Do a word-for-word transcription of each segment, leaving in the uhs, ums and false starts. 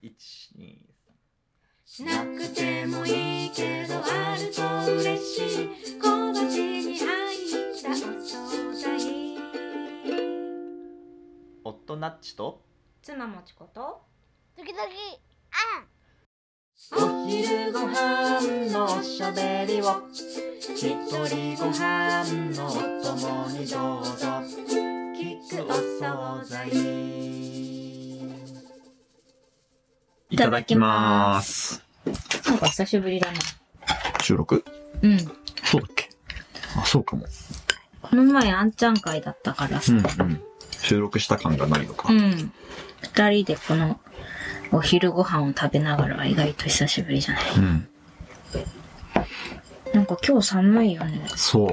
いち、に、 しなくてもいいけどあると嬉しい小鉢に入ったお惣菜。 夫ナッチと妻もちこと時々 お昼ご飯のおしゃべりを一人ご飯のお供にどうぞ聞くお惣菜。 いただきまーす。 なんか久しぶりだな。 収録？ うん。 そうだっけ？あ、そうかも。 この前あんちゃん会だったからさ。 うんうん。収録した感がないのか。 うん。二人でこのお昼ご飯を食べながらは意外と久しぶりじゃない。 うん。 なんか今日寒いよね。 そう。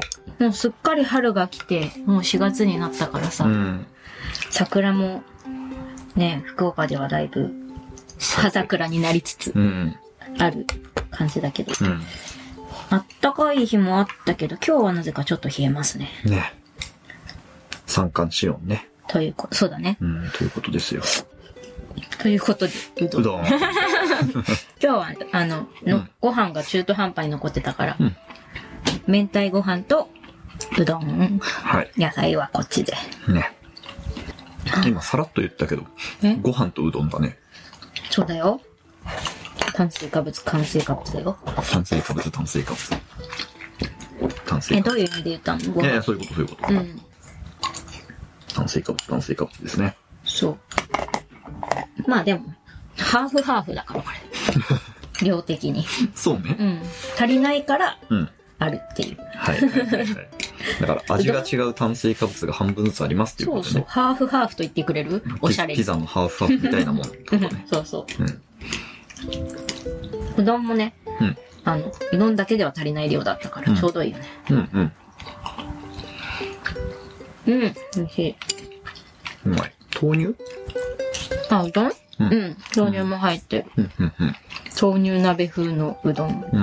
もうすっかり春が来て、もうしがつになったからさ。 うん。 桜もね、福岡ではだいぶ葉桜になりつつある感じだけど。 うん。 あったかい日もあったけど、今日はなぜかちょっと冷えますね。 ね。三寒四温ね。 ということ、そうだね。 うん、ということですよ。 ということで、うどん。 うどん。 今日は、あの、の、 うんご飯が中途半端に残ってたから、 うん、 明太ご飯とうどん。 はい。 野菜はこっちで。 ね。今さらっと言ったけど、 えご飯とうどんだね。 そうだよ。炭水化物、炭水化物だよ。 炭水化物、炭水化物。炭水え、 化物。 どういう意味で言ったの？ご飯。 いやいや、そういうこと、そういうこと。 うん。 炭水化物、炭水化物ですね。 そう。まあでも、ハーフハーフだから、これ。量的に。 そうね。 うん。足りないから、 うん。 あるっていう。 はいはいはいはい。だから味が違う炭水化物が半分ずつありますっていうそうそう。 ことね。 ハーフハーフと言ってくれる？おしゃれに。 ピザのハーフハーフみたいなもんってことね。 そうそう。 うん。 うどんもね、 うん。 あの、うどんだけでは足りない量だったから、ちょうどいいよね。 うんうん。 うん、美味しい。 うまい。豆乳？ あ、うどん？ ううんん、豆乳も入ってる。 うんうんうん。 豆乳鍋風のうどん。 うん。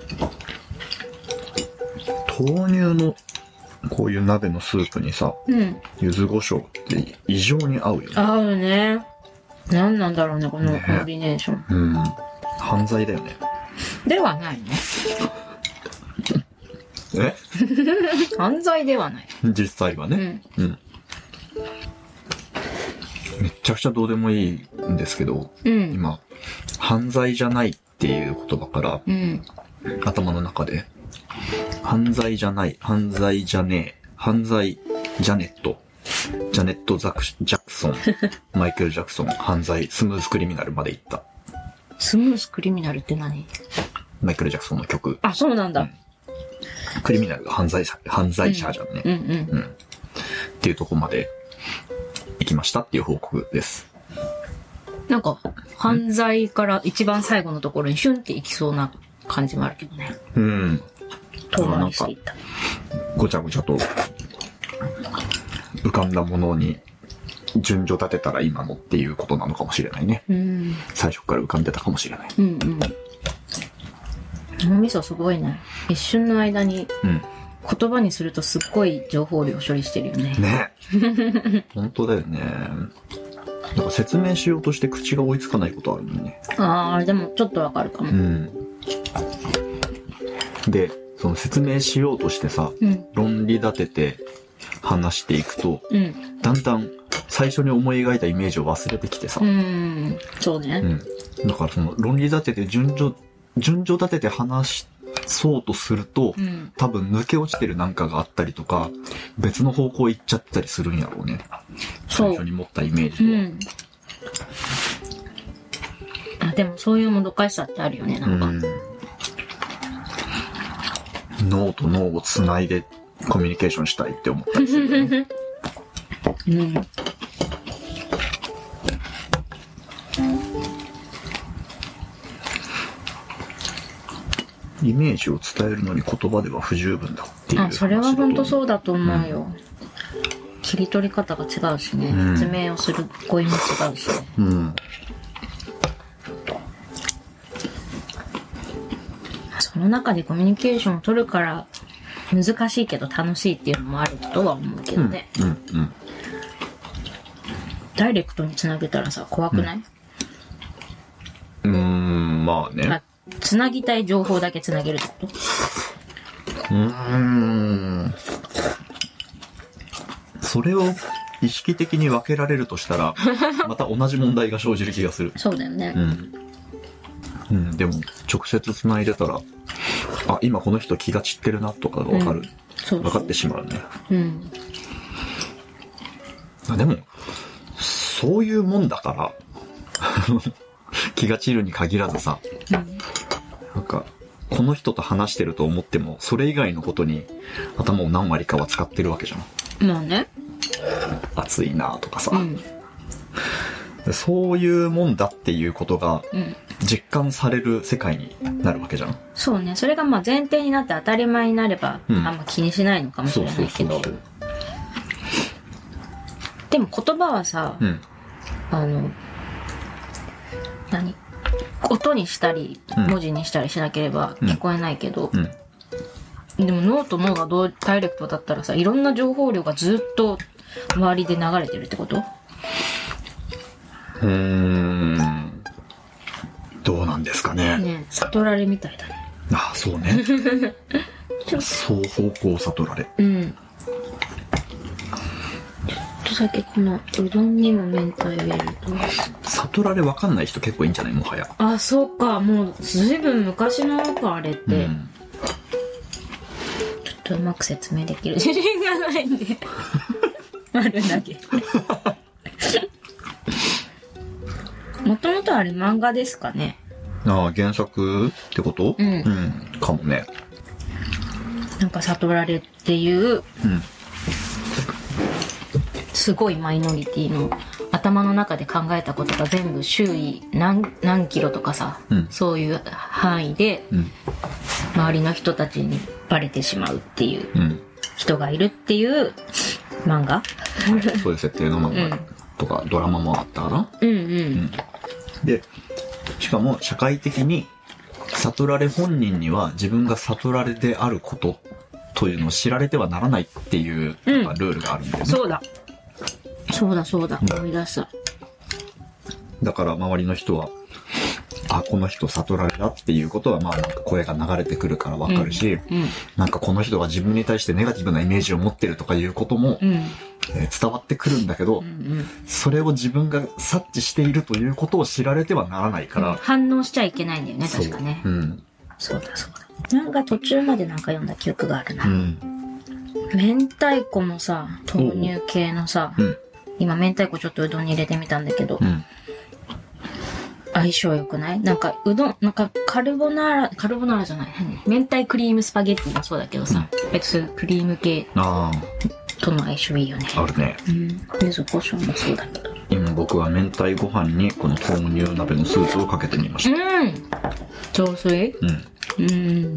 豆乳のこういう鍋のスープにさ、 うん。 柚子胡椒って異常に合うよね。 合うね。何なんだろうね、このコンビネーション。 うん。犯罪だよね。 ではないね。 え？ 犯罪ではない。 実際はね。うん。めっちゃくちゃどうでもいいんですけど、 うん。 今、犯罪じゃないっていう言葉からうん。 頭の中で、犯罪じゃない、犯罪じゃねえ、犯罪ジャネット、ジャネット・ザクジャクソン、マイケル・ジャクソン、犯罪、スムーズ・クリミナルまで行った。 スムースクリミナルって何？ マイケル・ジャクソンの曲。 あ、そうなんだ。 うんクリミナルが犯罪者、犯罪者じゃんね。 うんうん。 うん。っていうとこまで行きましたっていう報告です。 なんか、犯罪から一番最後のところにシュンって行きそうな感じもあるけどね。 うん。 遠回りしていった。 ごちゃごちゃと浮かんだものに順序立てたら今のっていうことなのかもしれないね。 うん。 最初から浮かんでたかもしれない。 うんうん。脳みそすごいね。一瞬の間にうん。 言葉にするとすっごい情報量処理してるよね。 ね。本当だよね。なんか説明しようとして口が追いつかないことあるもんね。 ああ、でもちょっとわかるかも。 うん。で、その説明しようとしてさ、 うん。 論理立てて話していくと、 うん。 だんだん最初に思い描いたイメージを忘れてきてさ。 うーん。そうね。 うん。だからその論理立てて順序、順序立てて話そうとすると、 うん。 多分抜け落ちてるなんかがあったりとか、別の方向行っちゃったりするんやろうね。 そう最初に持ったイメージとは。 うん。あ、でもそういうもどかしさってあるよね、なんか。 うん。脳と脳をつないでコミュニケーションしたいって思ったりするよね。 うん。 イメージを伝えるのに言葉では不十分だっていう話だと。 あ、それは本当そうだと思うよ。うん、切り取り方が違うしね。うん、説明をする語彙も違うしね。 うん。 その中でコミュニケーションを取るから難しいけど楽しいっていうのもあるとは思うけどね。 うん、うん、うん。 ダイレクトにつなげたらさ、怖くない？ まあね。 あ、つなぎたい情報だけつなげるってこと？ うーん。それを意識的に分けられるとしたら、また同じ問題が生じる気がする。 そうだよね。 うん。うん、でも、直接繋いでたら、あ、今この人気が散ってるなとかが分かる。 うん、そうそう分かってしまうね。 うん。 あ、でも、そういうもんだから、気が散るに限らずさ、 うん、 なんか、この人と話してると思っても、それ以外のことに頭を何割かは使ってるわけじゃん。 まあね。 暑いなとかさ、 うん、 そういうもんだっていうことが実感される世界になるわけじゃん。 そうね。それがまあ前提になって当たり前になれば、うん、あんま気にしないのかもしれないけど。でも言葉はさ、うん、あの、何音にしたり、文字にしたりしなければ聞こえないけど、うんうん、でも脳と脳がどうダイレクトだったらさ、いろんな情報量がずっと周りで流れてるってこと？ うーん。どうなんですかね。 ね、悟られみたいだね。 ああ、そうね。双方向悟られ。 うん。ちょっとだけこのうどんにも明太入れると。 悟られわかんない人結構いいんじゃない？もはや。 あ、そうか。もうずいぶん昔のか、あれって。うん、ちょっとうまく説明できる自信がないんで。丸投げ。もともとあれ漫画ですかね。 ああ、原作ってこと？うん。うん。かもね。 なんか悟られっていう、うん、すごいマイノリティの頭の中で考えたことが全部周囲 何, 何キロとかさ、うん、そういう範囲で、うん、周りの人たちにバレてしまうっていう人がいるっていう漫画、 はい、そういう設定の漫画とか、うん、ドラマもあったかな。 うんうん、うん、 でしかも社会的に悟られ本人には自分が悟られであることというのを知られてはならないっていう、うん、ルールがあるんだよね。 そうだそうだそうだ、思い出した。 だから周りの人は、あ、この人悟られだっていうことは、まあなんか声が流れてくるからわかるし、うんうん、なんかこの人が自分に対してネガティブなイメージを持ってるとかいうことも、うん、えー、伝わってくるんだけど、うんうん、それを自分が察知しているということを知られてはならないから。うん、 反応しちゃいけないんだよね、確かね。そう、うん、そうだそうだ。なんか途中までなんか読んだ記憶があるな。うん、明太子のさ、豆乳系のさ、うん、今明太子ちょっとうどんに入れてみたんだけど、うん、相性良くない？なんかうどん、なんかカルボナーラ、カルボナーラじゃない、明太クリームスパゲッティもそうだけどさ、うん、別にクリーム系との相性いいよね。 あるね。 うん。柚子胡椒もそうだけど。 今僕は明太ご飯にこの豆乳鍋のスープをかけてみました。 うん。雑炊？うん。うん。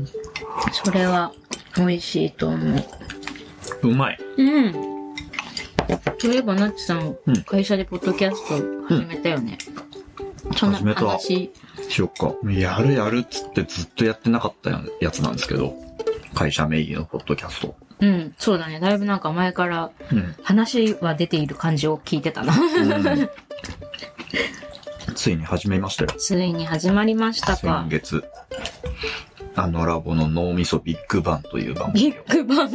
それは美味しいと思う。 うまい。 うん。そういえばナッチさん、うん、会社でポッドキャスト始めたよね。うん、そんな話しよっか。やるやるっつってずっとやってなかったやつなんですけど、会社名義のポッドキャスト。 うん、そうだね。だいぶなんか前から話は出ている感じを聞いてたな。うん、 ついに始めましたよ。 ついに始まりましたか。 先月。あのラボの脳みそビッグバンという番組。 ビッグバン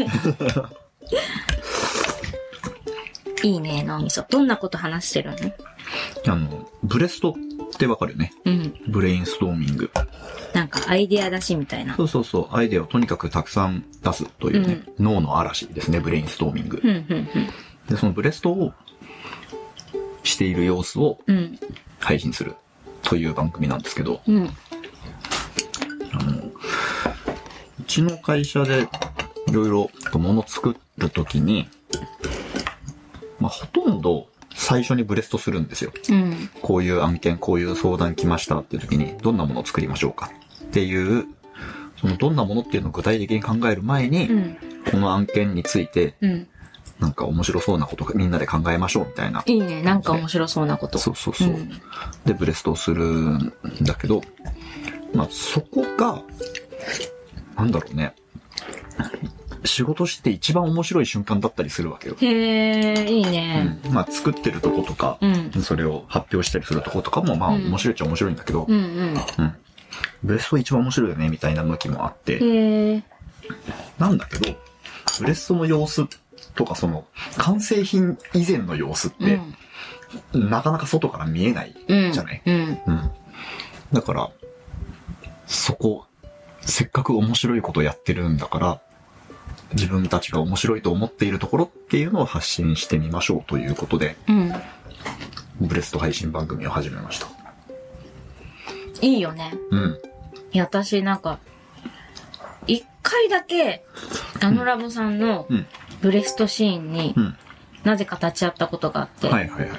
いいね、脳みそ。どんなこと話してるの？ あの、ブレストってわかるよね。うん。ブレインストーミング。 なんかアイデア出しみたいな。 そうそうそう。アイデアをとにかくたくさん出すというね、うん、脳の嵐ですね、ブレインストーミング。うんうんうん、で、そのブレストをしている様子を配信するという番組なんですけど、うん、あの、うちの会社でいろいろと物作るときに、まあ、ほとんど最初にブレストするんですよ。うん、こういう案件、こういう相談来ましたっていう時に、どんなものを作りましょうかっていう、そのどんなものっていうのを具体的に考える前に、うん、この案件について、うん、なんか面白そうなことみんなで考えましょうみたいな。 いいね、なんか面白そうなこと。 そうそうそう。うん、で、ブレストをするんだけど、まあ、そこが、なんだろうね。仕事して一番面白い瞬間だったりするわけよ。 へー、いいね。 うん、まあ作ってるとことか、うん、それを発表したりするとことかもまあ面白いっちゃ面白いんだけど、うんうんうん、 ブレスト一番面白いよねみたいな向きもあって、 へえ。 なんだけど、ブレストの様子とかその完成品以前の様子って、うん、なかなか外から見えないじゃない、 うんうんうん、だからそこせっかく面白いことやってるんだから自分たちが面白いと思っているところっていうのを発信してみましょうということで、 うん、 ブレスト配信番組を始めました。 いいよね。 うん。 いや、私なんか、一回だけ、あのラボさんのブレストシーンに、なぜか立ち会ったことがあって。 はいはいはい。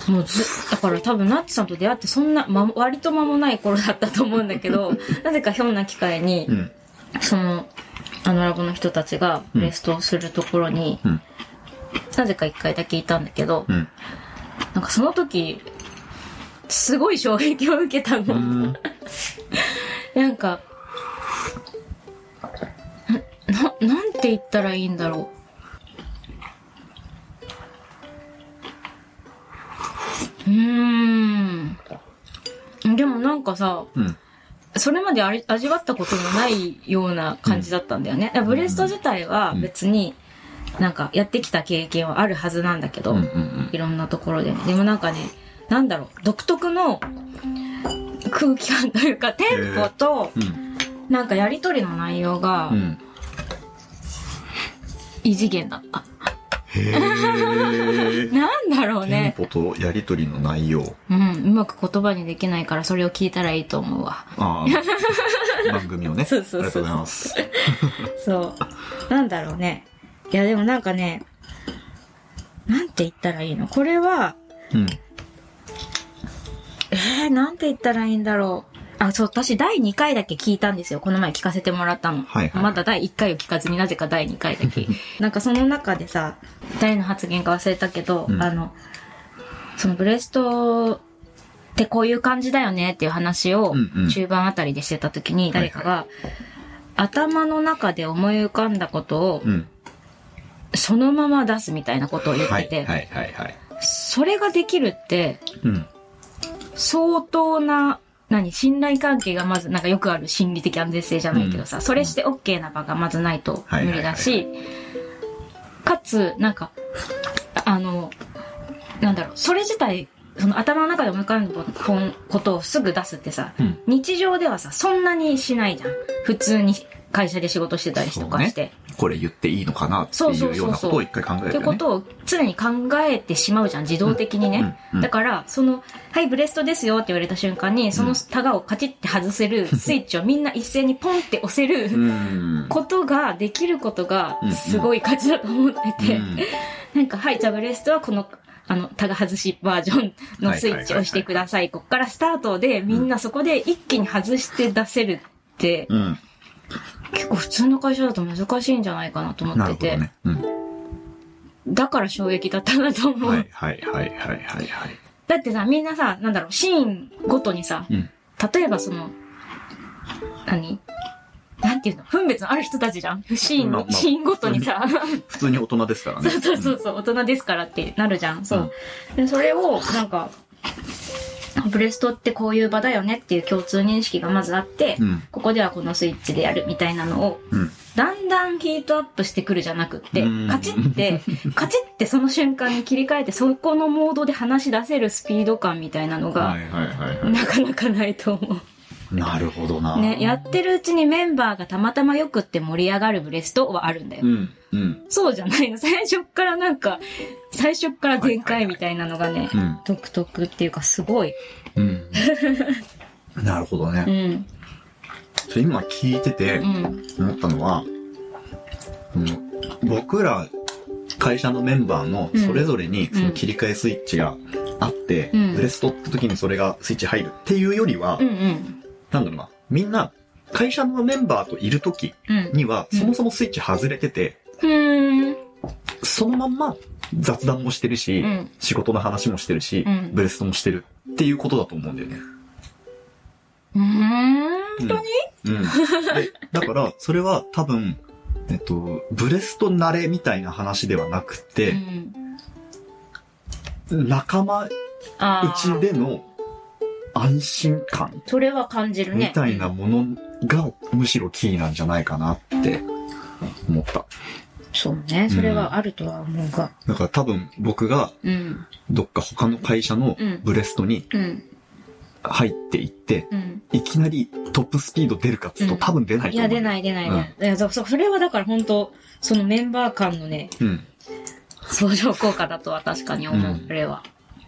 もうず、だから多分ナッチさんと出会ってそんな、ま、割と間もない頃だったと思うんだけど、なぜかひょんな機会に、うん、その、あのラボの人たちがブレストをするところに、うん、なぜか一回だけいたんだけど、うん、なんかその時、すごい衝撃を受けたの。んなんか、な、なんて言ったらいいんだろう。うーん。でもなんかさ、うん、それまで味わったことのないような感じだったんだよね。うん、ブレスト自体は別になんかやってきた経験はあるはずなんだけど、うんうんうん、いろんなところで、ね。でもなんかね、なんだろう、独特の空気感というか、テンポと、なんかやりとりの内容が、異次元だった。 へー。 なんだろうね。 テンポとやりとりの内容。 うん、うまく言葉にできないからそれを聞いたらいいと思うわ。 ああ、番組をね。 そうそうそうそう。 ありがとうございます。 そう。なんだろうね。いやでもなんかね、なんて言ったらいいの？これは、うん。えー、なんて言ったらいいんだろう。あ、そう、私だいにかいだけ聞いたんですよ。この前聞かせてもらったの。 はいはい、 まだだいいっかいを聞かずになぜかだいにかいだけ。なんかその中でさ、誰の発言か忘れたけど、うん、あの、そのブレストってこういう感じだよねっていう話を中盤あたりでしてた時に誰かが、はいはい、頭の中で思い浮かんだことを、うん、そのまま出すみたいなことを言ってて、 はいはいはいはい、 それができるって、うん、相当な、何信頼関係がまずなんかよくある心理的安全性じゃないけどさ、うん、それして OK な場がまずないと無理だし、かつなんかあのなんだろう、それ自体その頭の中で思い浮かんだことをすぐ出すってさ、うん、日常ではさそんなにしないじゃん。普通に会社で仕事してたりとかして、ね、 これ言っていいのかなっていうようなことを一回考えるよね。 ってことを常に考えてしまうじゃん、自動的にね、うんうんうん、だからそのはいブレストですよって言われた瞬間にそのタガをカチッて外せるスイッチをみんな一斉にポンって押せることができることがすごい価値だと思ってて、うんうん、なんかはいじゃあブレストはこのあのタガ外しバージョンのスイッチを押してください、こっからスタートでみんなそこで一気に外して出せるって、うん、結構普通の会社だと難しいんじゃないかなと思ってて、 なるほどね、 うん、だから衝撃だったなと思う。 はいはいはいはいはいはい。 だってさ、みんなさ、なんだろう、シーンごとにさ、うん、例えばその、何なんていうの分別のある人たちじゃん。シーン、まあまあ、シーンごとにさ。 普通に大人ですからね。 そうそうそうそう、うん、大人ですからってなるじゃん。そう。うん、で、それを、なんか、ブレストってこういう場だよねっていう共通認識がまずあって、うん、ここではこのスイッチでやるみたいなのを、うん、だんだんヒートアップしてくるじゃなくって、カチッて、カチッてその瞬間に切り替えて、そこのモードで話し出せるスピード感みたいなのが、はいはいはいはい、なかなかないと思う。 なるほどな。 ね、やってるうちにメンバーがたまたまよくって盛り上がるブレストはあるんだよ。うんうん、そうじゃないの。最初からなんか、最初から全開みたいなのがね、はいはいはい、独特っていうかすごい。うん、 なるほどね。うん、それ今聞いてて思ったのは、うん、僕ら会社のメンバーのそれぞれにその切り替えスイッチがあって、うん、ブレストって時にそれがスイッチ入るっていうよりは、うんうん、なんだろうな、みんな会社のメンバーといる時には、そもそもスイッチ外れてて、うん、そのまんま雑談もしてるし、うん、仕事の話もしてるし、うん、ブレストもしてるっていうことだと思うんだよね。 うーん、本当に？ うん。うん、でだからそれは多分えっとブレスト慣れみたいな話ではなくて、うん、仲間内での安心感それは感じるね。 みたいなものがむしろキーなんじゃないかなって思った。 そうね。それはあるとは思うが。 うん、だから多分僕がどっか他の会社のブレストに入っていって、うん、いきなりトップスピード出るかっつうと、うん、多分出ないと思う。いや、 出ない出ない、ね。うん、いやそ、それはだから本当そのメンバー間のね、うん、相乗効果だとは確かに思う、うん、それは。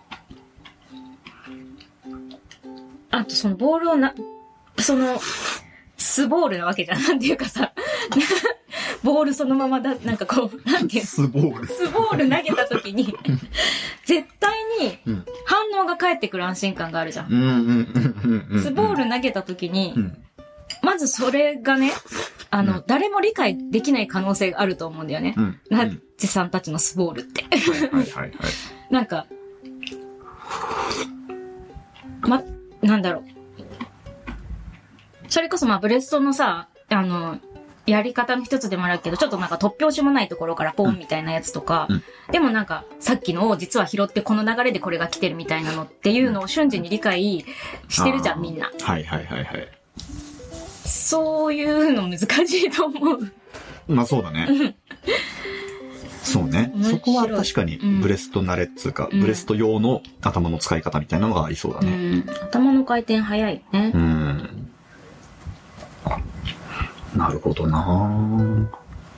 あとそのボールをな、その、スボールなわけじゃん。なんていうかさ、ボールそのままだ、なんかこう、なんていうのスボール。 スボール投げた時に、絶対に反応が返ってくる安心感があるじゃん。スボール投げた時に、まずそれがね、あの、うん、誰も理解できない可能性があると思うんだよね。うん、ナッチさんたちのスボールって。はいはいはいはい。なんか、ま、なんだろう。それこそまあブレストのさ、あの、やり方の一つでもあるけど、ちょっとなんか突拍子もないところからポンみたいなやつとか、うん、でもなんかさっきのを実は拾ってこの流れでこれが来てるみたいなのっていうのを瞬時に理解してるじゃん、みんな。 はいはいはいはい。 そういうの難しいと思う。 まあそうだね。そうね。そこは確かにブレスト慣れっつうか、うん、ブレスト用の頭の使い方みたいなのがありそうだね。 うん、頭の回転早いね。うん。 なるほどなぁ。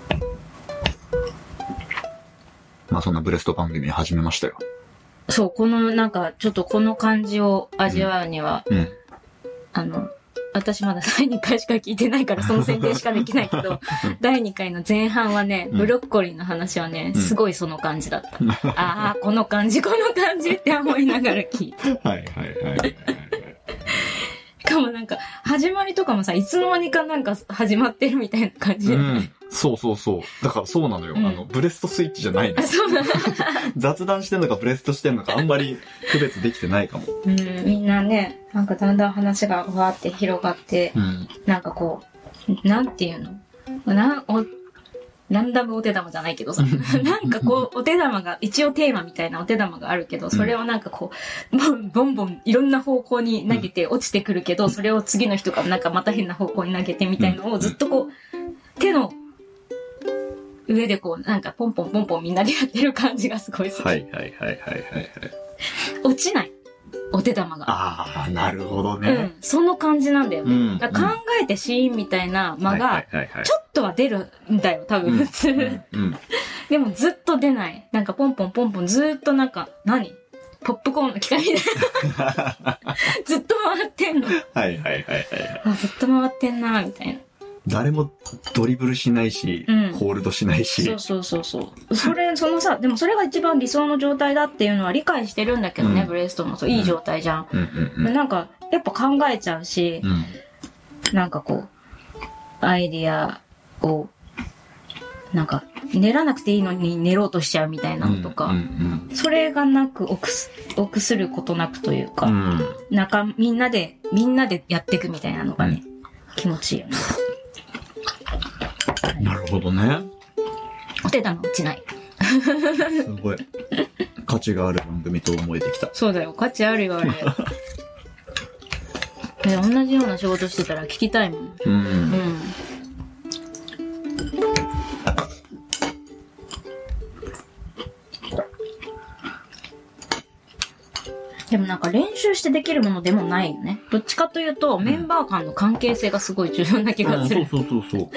まあそんなブレスト番組始めましたよ。 そう、このなんかちょっとこの感じを味わうには、うんうん、あの、私まだだいにかいしか聞いてないからその宣伝しかできないけど、だいにかいの前半はね、ブロッコリーの話はね、すごいその感じだった。うん、ああ、この感じ、この感じって思いながら聞いて。はいはいはいはい。しかもなんか、始まりとかもさ、いつの間にかなんか始まってるみたいな感じ、ね。うん。 そうそうそう。だからそうなのよ。うん、あの、ブレストスイッチじゃないの。そうなの。雑談してんのかブレストしてんのかあんまり区別できてないかも。 うん、みんなね、なんかだんだん話がわーって広がって、うん、なんかこう、なんていうのな、お、ランダムお手玉じゃないけどさ、なんかこう、お手玉が、一応テーマみたいなお手玉があるけど、それをなんかこう、ボンボンボンいろんな方向に投げて落ちてくるけど、それを次の人がなんかまた変な方向に投げてみたいのをずっとこう、手の上でこう、なんかポンポンポンポンみんなでやってる感じがすごい好き。はいはいはいはいはい。落ちない。お手玉が。 ああ、なるほどね。うん。 その感じなんだよね。うん、だから考えてシーンみたいな間が、ちょっとは出るんだよ、多分普通。うんうん、でもずっと出ない。なんかポンポンポンポンずっとなんか、何ポップコーンの機械みたいな。ずっと回ってんの。はいはいはいはい。あ、ずっと回ってんな、みたいな。 誰もドリブルしないし、うん、ホールドしないし。 そうそうそうそう。それ、そのさ、でもそれが一番理想の状態だっていうのは理解してるんだけどね、うん、ブレストもそう、いい状態じゃん。うんうんうん、なんか、やっぱ考えちゃうし、うん、なんかこう、アイディアを、なんか、練らなくていいのに練ろうとしちゃうみたいなのとか、うんうんうん、それがなく、臆す、臆することなくというか、うん、なんかみんなで、みんなでやっていくみたいなのがね、うん、気持ちいいよね。 なるほどね。 お手玉落ちない。 すごい。価値がある番組と思えてきた。 そうだよ。価値あるよ、あれ。え、同じような仕事してたら聞きたいもん。うん。うん。でもなんか練習してできるものでもないよね。どっちかというと、うん、メンバー間の関係性がすごい重要な気がする。うん、そうそうそうそう。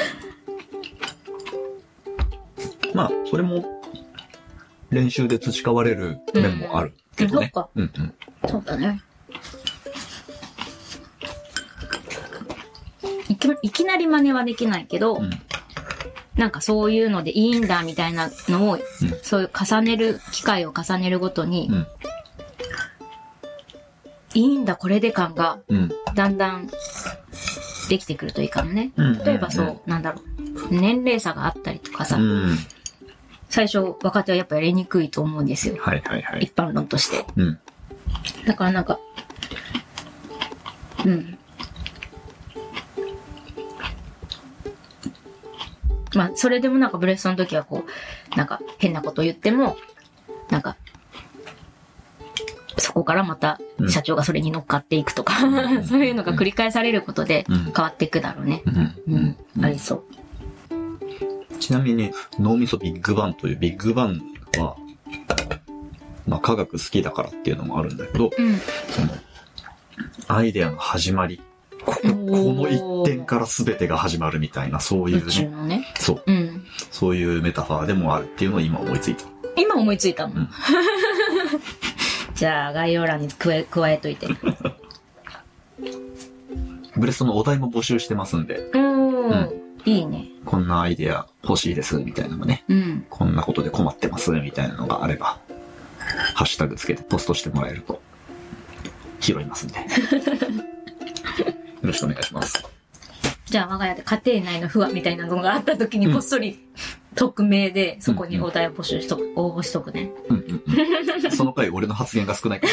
まあ、それも練習で培われる面もあるけどね。うん、そっか。うんうん。 そうだね。いき、いきなり真似はできないけど、うん、なんかそういうのでいいんだみたいなのを、うん、そういう重ねる、機会を重ねるごとに、うん、いいんだこれで感が、だんだんできてくるといいかもね。うん、例えばそう、うん、なんだろう。年齢差があったりとかさ、うん、最初若手はやっぱやりにくいと思うんですよ。はいはいはい。一般論として。うん、だからなんか、うん。まあ、それでもなんかブレストの時はこう、なんか変なこと言っても、なんか、 そこからまた社長がそれに乗っかっていくとか、うん、そういうのが繰り返されることで変わっていくだろうね。うん。うん。うん、ありそう。 ちなみに、脳みそビッグバンというビッグバンは、まあ科学好きだからっていうのもあるんだけど、うん、その、アイデアの始まり、こ, この一点から全てが始まるみたいな、そういうね。 宇宙のね。 そう、うん。そういうメタファーでもあるっていうのを今思いついた。 今思いついたの、うん、じゃあ概要欄に加え、加えといて。 ブレストのお題も募集してますんで。 うん。いいね。 こんなアイデア欲しいですみたいなのがね。うん。こんなことで困ってますみたいなのがあれば、ハッシュタグつけてポストしてもらえると拾いますんで。よろしくお願いします。 じゃあ我が家で家庭内の不和みたいなのがあった時にこっそり、うん、匿名でそこにお題を募集しとく、うんうん、応募しとくね。うんうんうん、その回俺の発言が少ないから。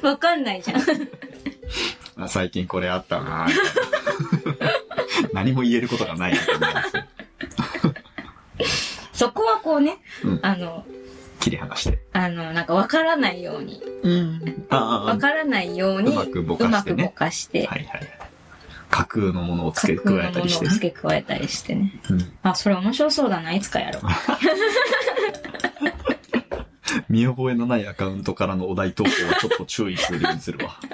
わかんないじゃん。 あ、最近これあったなぁ。何も言えることがないみたいな。 そこはこうね、うん、あの、 切り離して。 あの、なんかわからないように。うん。わからないように。うまくぼかしてね。 うまくぼかして。 はいはい。架空のものを付け加えたりして、ね。架空のものを付け加えたりしてね。うん、あ、それ面白そうだな。いつかやろう。 見覚えのないアカウントからのお題投稿はちょっと注意するようにするわ。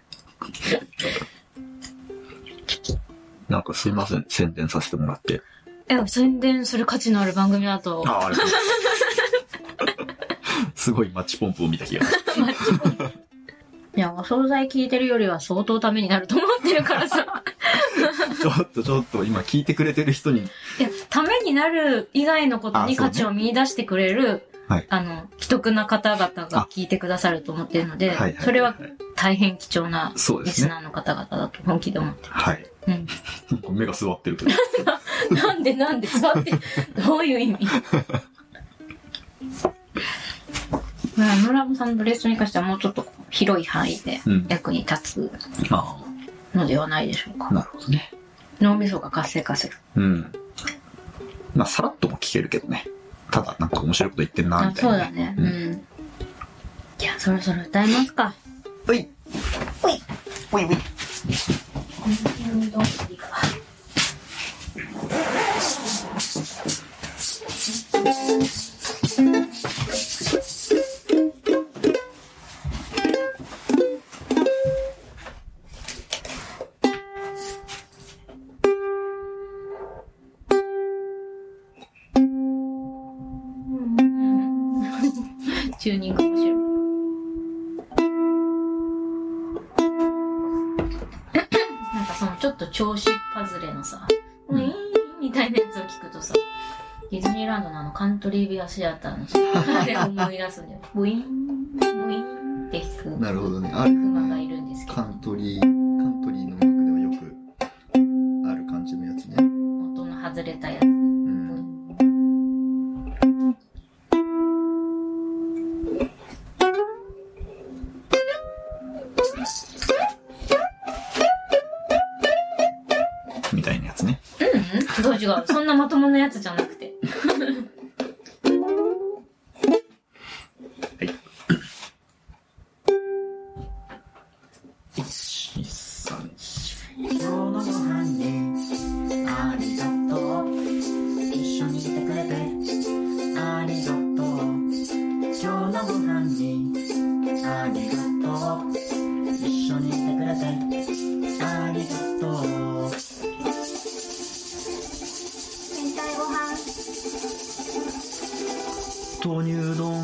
なんかすいません。宣伝させてもらって。 え、宣伝する価値のある番組だと。あ、あれ。 すごいマッチポンプを見た気がする。マッチポンプ。 いや、お惣菜聞いてるよりは相当ためになると思ってるからさ。 ちょっとちょっと今聞いてくれてる人に。いや、ためになる以外のことに価値を見出してくれる、あ, ね、あの、既得な方々が聞いてくださると思っているので、はいはいはいはい、それは大変貴重なリスナーの方々だと本気で思ってます。はい。うん。 目が座ってるけど。 なんでなんで座って、どういう意味まあ、ノラボさんのブレストに関してはもうちょっと広い範囲で役に立つのではないでしょうか。 うん、なるほどね。 脳みそが活性化する。 うん。まあ、さらっとも聞けるけどね。ただ、なんか面白いこと言ってんな、みたいな、ね。 そうだね。うん。うん、じゃあ、そろそろ歌いますか。 おい。 おい。おいおい。どうしていいか。チューニング面白い。なんかそのちょっと調子パズレのさ、ウィーンみたいなやつを聞くとさ、ディズニーランドのあのカントリービアシアターのさ、あれを思い出すんだよ。ウィーン、ウィーンって弾く。 なるほどね。 ある。クマがいるんですけど。 カントリー、カントリーの音楽ではよくある感じのやつね。 音の外れたやつ。 みたいなやつね。 うん、どう違う。そんなまともなやつじゃなくて。 はい。一、二、三、四。 今日のご飯にありがとう。一緒にいてくれてありがとう。今日のご飯にありがとう。一緒にいてくれてありがとう。 豆乳丼。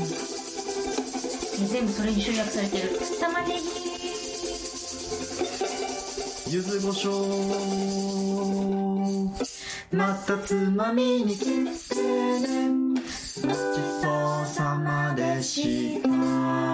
全部それに集約されてる。玉ねぎ。 柚子胡椒。またつまみに来てね。ごちそうさまでした。